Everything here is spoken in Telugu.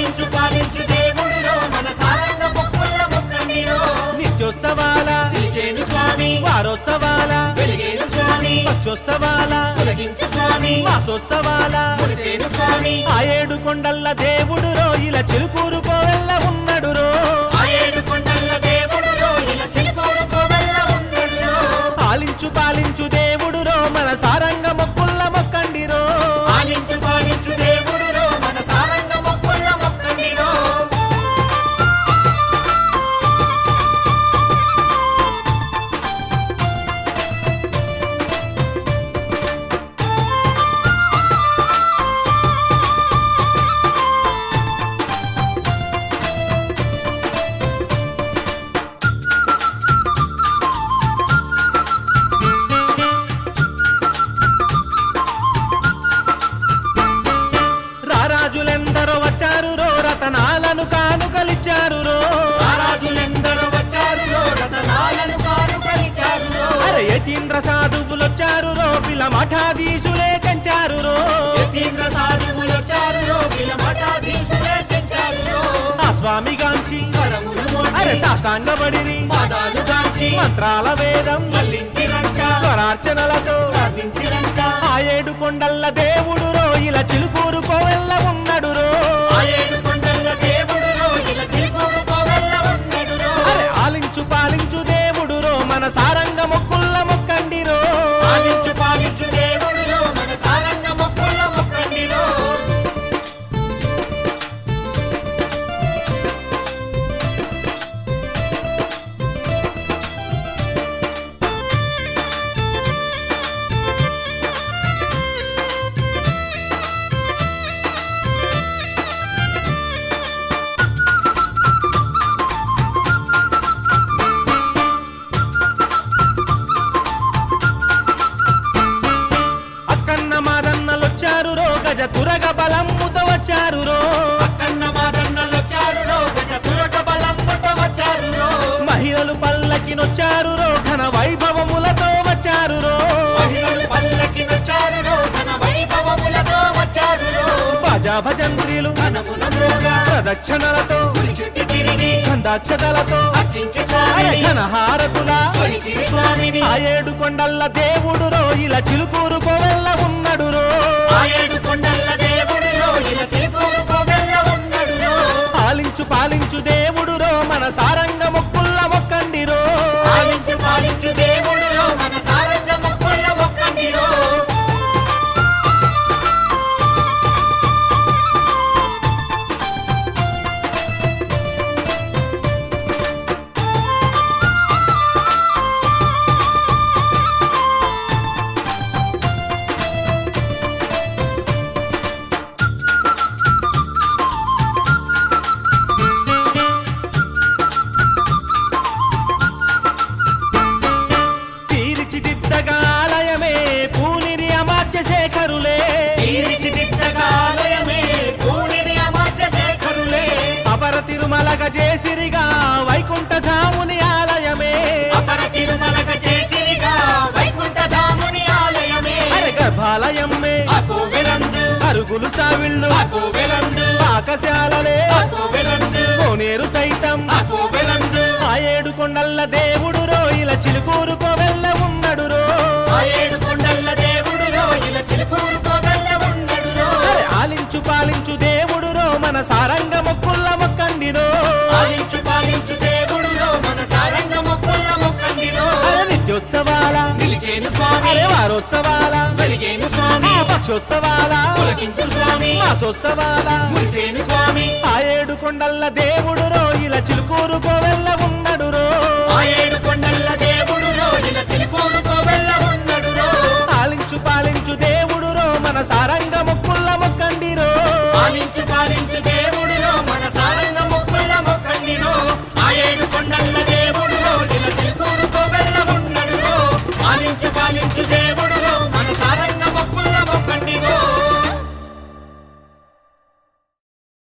ఆలించు పాలించు దేవుడురో మన సారంగ మొక్కుల మొక్కండిరో నిత్యోత్సవాల నిలిచేను స్వామి వారోత్సవాల వెలిగేను స్వామి పక్షోత్సవాల తొలగించు స్వామి మాసోత్సవాల మురిసేను స్వామి ఆ ఏడు కొండల్ల దేవుడురో ఇలా చిలుకూరు కోవెల్ల ఉన్నడురో ఆ ఏడు కొండల దేవుడురో ఇలా చిలుకూరు కోవెల్ల ఉన్నడురో పాలించు పాలించు దేవుడురో మన సారంగ మొక్కుల మొక్కండిరో ఆలించు పాలించు దేవుడురో మన సారంగ మొక్కుల మొక్కండిరో రారాజులెందరో వచ్చారురో రతనాలను కానుకలిచ్చారురో రారాజులెందరో వచ్చారురో రతనాలను కానుకలిచ్చారురో అరే యతీంద్ర సాధువులొచ్చారురో పిల మఠాధీశులే కంచారురో యతీంద్ర సాధువులొచ్చారురో పిల మఠాధీశులే తెచ్చారురో ఆ స్వామి గాంచి కరములు అరే మోచి సాష్టాంగపడిరి పాదాలు గాంచి మంత్రాల వేదం మల్లించిరంట స్వరార్చనలతో ప్రార్థించిరంట ఆ ఏడు కొండల్ల దేవుడురో ఇలా చిలుకూరు కోవెల్ల ఉన్నడురో ఆ ఏడు కొండల దేవుడురో ఇలా చిలుకూరు కోవెల్ల ఉన్నడురో అరే ఆలించు పాలించు దేవుడురో మన సారంగ మొక్కుల్ల మొక్కండిరో ఆలించు పాలించు దేవుడురో మన సారంగ మొక్కుల మొక్కండిరో అక్కన్న మాదన్నలొచ్చారురో గజ తురగ బలమ్ముతో వచ్చారురో అక్కన్న మాదన్నలొచ్చారురో గజ తురగ బలంబుట వచ్చారురో మహిళలు పల్లకినొచ్చారురో ఘన వైభవములతో వచ్చారురో మహిళలు పల్లకినొచ్చారురో ఘన వైభవములతో వచ్చారురో భజా భజంత్రిలు ఘనమున మ్రోగా ప్రదక్షిణలతో గుడి చుట్టి తిరిగి గంధాక్షతలతో అర్చించి అరే స్వామిని ఘన హారతుల కొలిచిరి స్వామిని ఆ ఏడు కొండల్ల దేవుడురో ఇలా చిలుకూరు కోవెల్ల ఉన్నడురో ఆ ఏడు కొండల దేవుడురో ఇలా చిలుకూరు కోవెల్ల ఉన్నడురో పాలించు పాలించు దేవుడురో మన సారంగ మొక్కుల్ల మొక్కండిరో ఆలించు పాలించు దేవుడురో మన సారంగ మొక్కుల మొక్కండిరో తీర్చిదిద్దగా ఆలయమే పూనిరి అమాత్య శేఖరులే తీర్చిదిద్దగా ఆలయమే పూనిది అమాత్య శేఖరులే అపర తిరుమలగ చేసిరిగా వైకుంఠధాముని ఆలయమే అపర తిరుమలక చేసిరిగా వైకుంఠధాముని ఆలయమే అరే గర్భాలయమే ఆ కోవెలందు అరుగులు సావిళ్ళు ఆ కోవెలందు పాకశాలలే ఆ కోవెలందు కోనేరు సైతం ఆ కోవెలందు ఆ ఏడు కొండల్ల దేవుడురో ఇలా చిలుకూరు కోవెల్ల ఉన్నడురో ఆ ఏడు కొండల దేవుడురో ఇలా చిలుకూరు కోవెల్ల ఉన్నడురో అరే ఆలించు పాలించు దేవుడురో మన సారంగ మొక్కుల్ల మొక్కండిరో ఆలించు పాలించు దేవుడురో మన సారంగ మొక్కుల మొక్కండిరో అరే నిత్యోత్సవాల నిలిచేను స్వామి అరే వారోత్సవాల వెలిగేను స్వామి పక్షోత్సవాల తొలగించు స్వామి మాసోత్సవాల మురిసేను స్వామి ఆ ఏడు కొండల్ల దేవుడురో ఇలా చిలుకూరు కోవెల్ల ఉన్నడురో ఆ ఏడు కొండల దేవుడురో ఇలా చిలుకూరు కోవెల్ల ఉన్నడురో పాలించు పాలించు దేవుడురో మన సారంగ మొక్కుల్ల మొక్కండిరో ఆలించు పాలించు